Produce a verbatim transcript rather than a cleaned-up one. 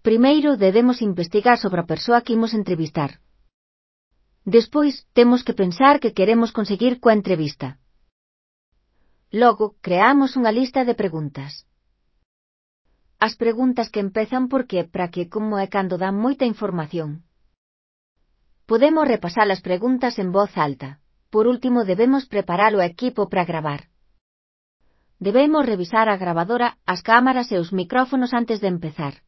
Primeiro debemos investigar sobre a persoa que imos entrevistar. Despois, temos que pensar que queremos conseguir coa entrevista. Logo, creamos unha lista de preguntas. As preguntas que empezan por que, para que, como e cando dan moita información. Podemos repasar as preguntas en voz alta. Por último, debemos preparar o equipo para gravar. Debemos revisar a gravadora, as cámaras e os micrófonos antes de empezar.